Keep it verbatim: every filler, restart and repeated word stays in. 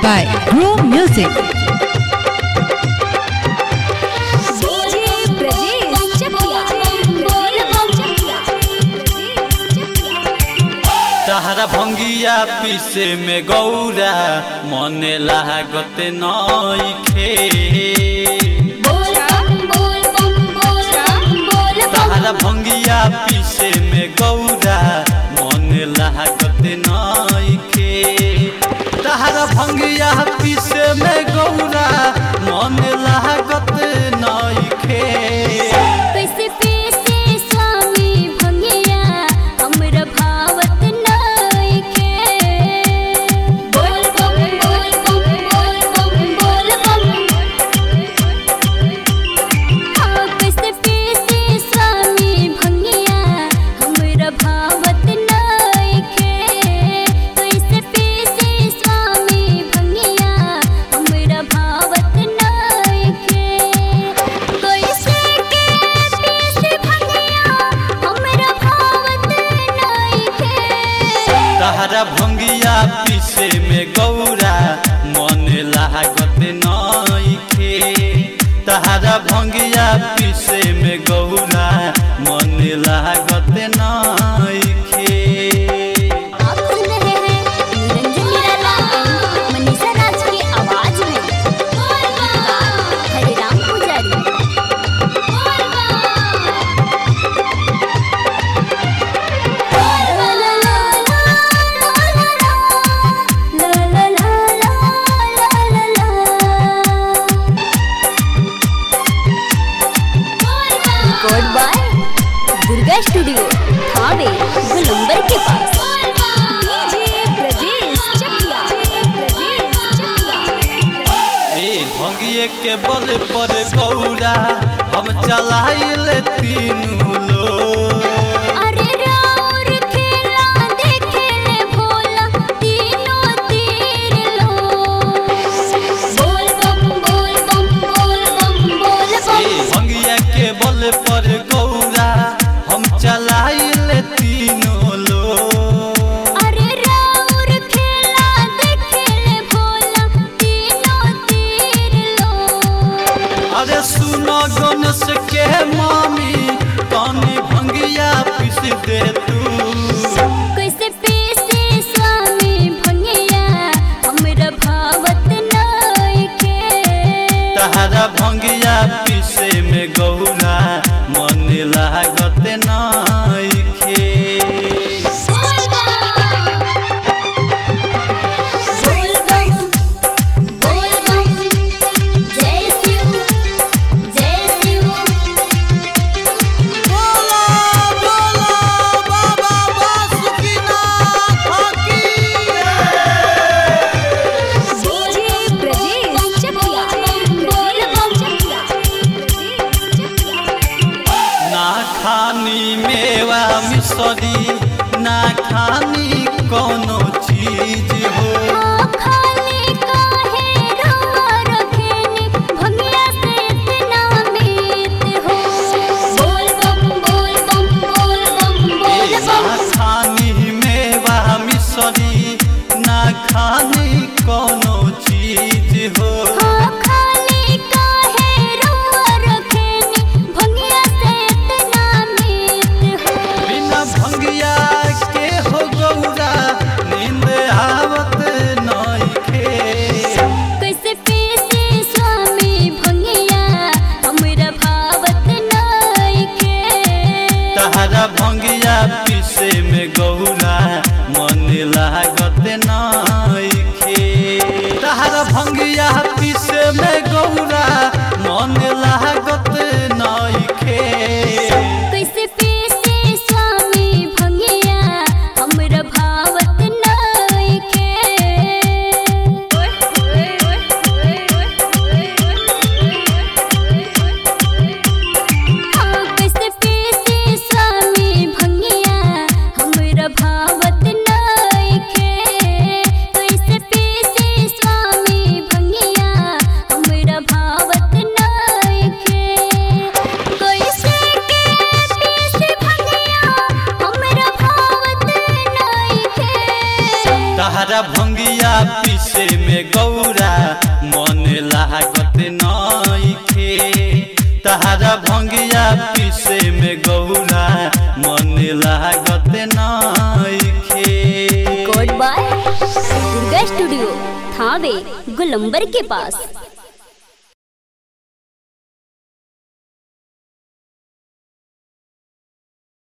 by Groove Music. तहरा भंगिया पीसे में गौरा मने लागत नइखे। तहरा भंगिया पीसे में गौरा मने लागत नइखे। तहरा भंगिया पीसे में गौरा मने लागत नइखे। तहरा भंगिया पीसे में गौरा मन लागत नइखे। तहरा भंगिया पीसे में गौरा मन लागत नइखे। आप सुन रहे हैं निरंजन निराला मनीषा राज की आवाज में हरिराम पुजारी। Record by Durga studio Thawe गुलंबर के पास। भंगिए के बल पर गौरा हम चलाइल तीनू लोग। भंगिया के बल पर गौरा हम चलाइल तीनों लोग। अरे सुनो गणेश के मामी पानी भंगिया पीस दे तू। कैसे पीसे स्वामी भंगिया हमरा भावत नइखे। तहरा भंगिया पीसे में गौरा मन लागत नइखे। खानी मेवा मिसरी ना खानी कोनो चीज हो। खाली काहे रवा रखेनी भंगिया से इतना मीत हो। बोल बम बोल बम बोल बम बोल बम। खानी मेवा मिसरी ना खानी कोनो चीज हो। खाली काहे रवा रखेनी भंगिया से इतना मीत हो। बिना भंगिया के हो गौरा नींद आवत नइखे। कैसे पीसे स्वामी भंगिया हमरा भावत नइखे। तहरा भंगिया पीसे में गौरा मन लागत नइखे। तहरा भंगिया पीसे में गौरा मन लागत नइखे। कैसे पीसे स्वामी भंगिया में गौरा मन लागत नइखे तहरा भंगिया पीसे में गौरा मन लागत नइखे। Record by Durga studio Thawe गोलंबर के पास।